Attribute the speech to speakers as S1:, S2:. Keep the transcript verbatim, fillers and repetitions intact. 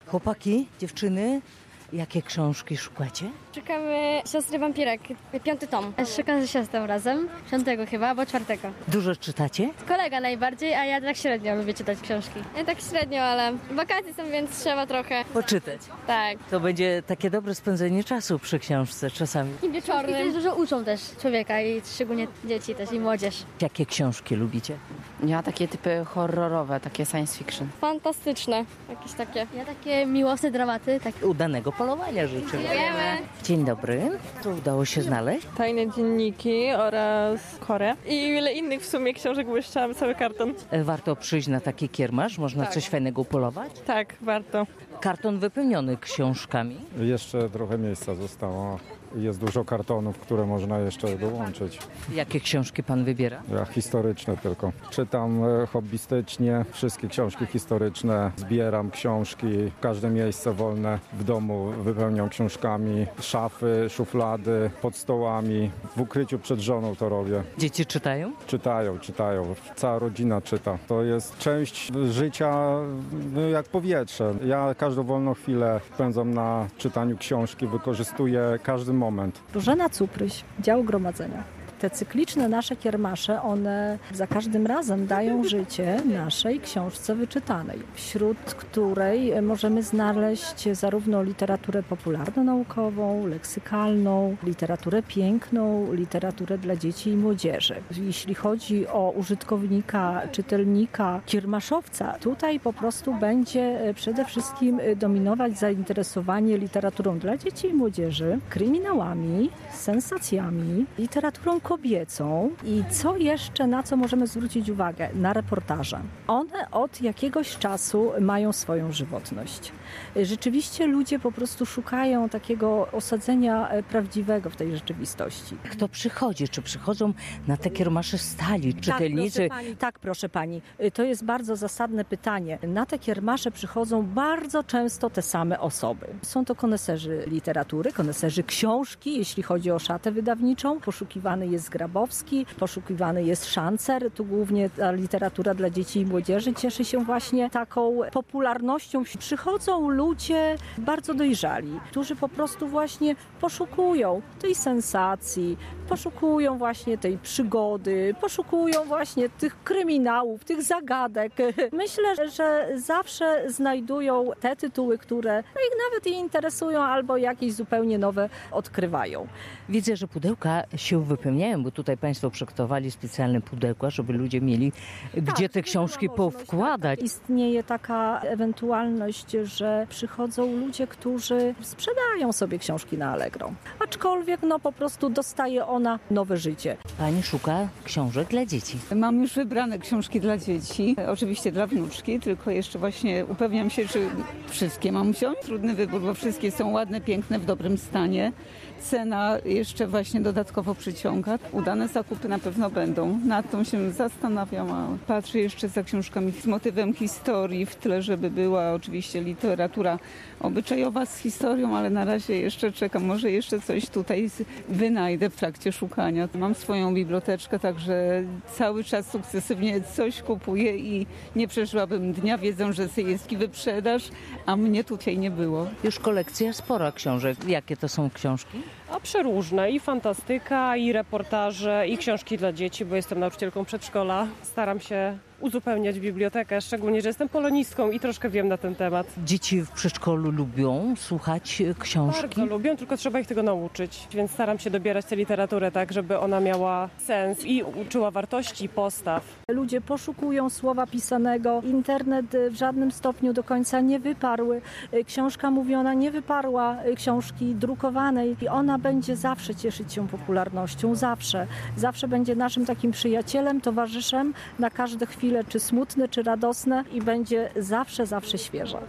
S1: Chłopaki, dziewczyny, jakie książki szukacie?
S2: Szukamy Siostry Wampirek, piąty tom. Szukam ze siostrą razem, piątego chyba, albo czwartego.
S1: Dużo czytacie?
S2: Kolega najbardziej, a ja tak średnio lubię czytać książki. Ja tak średnio, ale wakacje są, więc trzeba trochę.
S1: Poczytać.
S2: Tak.
S1: To będzie takie dobre spędzenie czasu przy książce czasami.
S2: I wieczornym. I też dużo uczą też człowieka i szczególnie dzieci też i młodzież.
S1: Jakie książki lubicie?
S3: Ja takie typy horrorowe, takie science fiction.
S2: Fantastyczne, jakieś takie. Ja takie miłosne dramaty. Tak.
S1: Udanego polowania życzę.
S2: Dziękujemy.
S1: Dzień dobry. Co udało się znaleźć?
S4: Tajne dzienniki oraz Korę i wiele innych w sumie książek, bo jeszcze cały karton.
S1: Warto przyjść na taki kiermasz? Można
S4: Tak.
S1: coś fajnego upolować?
S4: Tak, warto.
S1: Karton wypełniony książkami.
S5: Jeszcze trochę miejsca zostało. Jest dużo kartonów, które można jeszcze dołączyć.
S1: Jakie książki pan wybiera?
S5: Ja historyczne tylko. Czytam e, hobbystycznie wszystkie książki historyczne. Zbieram książki. Każde miejsce wolne w domu wypełniam książkami. Szafy, szuflady, pod stołami. W ukryciu przed żoną to robię.
S1: Dzieci czytają?
S5: Czytają, czytają. Cała rodzina czyta. To jest część życia no, jak powietrze. Ja każdą wolną chwilę spędzam na czytaniu książki. Wykorzystuję każdy moment.
S6: Bożena Cupryś, dział gromadzenia. Te cykliczne nasze kiermasze, one za każdym razem dają życie naszej książce wyczytanej, wśród której możemy znaleźć zarówno literaturę popularno-naukową, leksykalną, literaturę piękną, literaturę dla dzieci i młodzieży. Jeśli chodzi o użytkownika, czytelnika, kiermaszowca, tutaj po prostu będzie przede wszystkim dominować zainteresowanie literaturą dla dzieci i młodzieży, kryminałami, sensacjami, literaturą kobiecą i co jeszcze, na co możemy zwrócić uwagę? Na reportaże. One od jakiegoś czasu mają swoją żywotność. Rzeczywiście ludzie po prostu szukają takiego osadzenia prawdziwego w tej rzeczywistości.
S1: Kto przychodzi? Czy przychodzą na te kiermasze stali, czytelnicy?
S6: Tak, proszę pani, tak, proszę pani. To jest bardzo zasadne pytanie. Na te kiermasze przychodzą bardzo często te same osoby. Są to koneserzy literatury, koneserzy książki, jeśli chodzi o szatę wydawniczą. Poszukiwany jest Grabowski, poszukiwany jest Szancer. Tu głównie ta literatura dla dzieci i młodzieży cieszy się właśnie taką popularnością. Przychodzą ludzie bardzo dojrzali, którzy po prostu właśnie poszukują tej sensacji, poszukują właśnie tej przygody, poszukują właśnie tych kryminałów, tych zagadek. Myślę, że zawsze znajdują te tytuły, które ich nawet je interesują albo jakieś zupełnie nowe odkrywają.
S1: Widzę, że pudełka się wypełniają, bo tutaj państwo przygotowali specjalne pudełka, żeby ludzie mieli gdzie te książki powkładać.
S6: Istnieje taka ewentualność, że przychodzą ludzie, którzy sprzedają sobie książki na Allegro. Aczkolwiek no po prostu dostaje ona nowe życie.
S1: Pani szuka książek dla dzieci.
S7: Mam już wybrane książki dla dzieci, oczywiście dla wnuczki, tylko jeszcze właśnie upewniam się, czy wszystkie mam wziąć. Trudny wybór, bo wszystkie są ładne, piękne, w dobrym stanie. Cena jeszcze właśnie dodatkowo przyciąga. Udane zakupy na pewno będą. Nad tą się zastanawiam, a patrzę jeszcze za książkami z motywem historii w tle, żeby była oczywiście literatura obyczajowa z historią, ale na razie jeszcze czekam. Może jeszcze coś tutaj wynajdę w trakcie szukania. Mam swoją biblioteczkę, także cały czas sukcesywnie coś kupuję i nie przeżyłabym dnia, wiedząc, że jest wyprzedaż, a mnie tutaj nie było.
S1: Już kolekcja spora książek. Jakie to są książki?
S4: A przeróżne. I fantastyka, i reportaże, i książki dla dzieci, bo jestem nauczycielką przedszkola. Staram się uzupełniać bibliotekę, szczególnie, że jestem polonistką i troszkę wiem na ten temat.
S1: Dzieci w przedszkolu lubią słuchać książki?
S4: Bardzo lubią, tylko trzeba ich tego nauczyć. Więc staram się dobierać tę literaturę tak, żeby ona miała sens i uczyła wartości postaw.
S6: Ludzie poszukują słowa pisanego. Internet w żadnym stopniu do końca nie wyparł. Książka mówiona nie wyparła książki drukowanej i ona będzie zawsze cieszyć się popularnością. Zawsze. Zawsze będzie naszym takim przyjacielem, towarzyszem na każde chwile, czy smutne, czy radosne i będzie zawsze, zawsze świeża.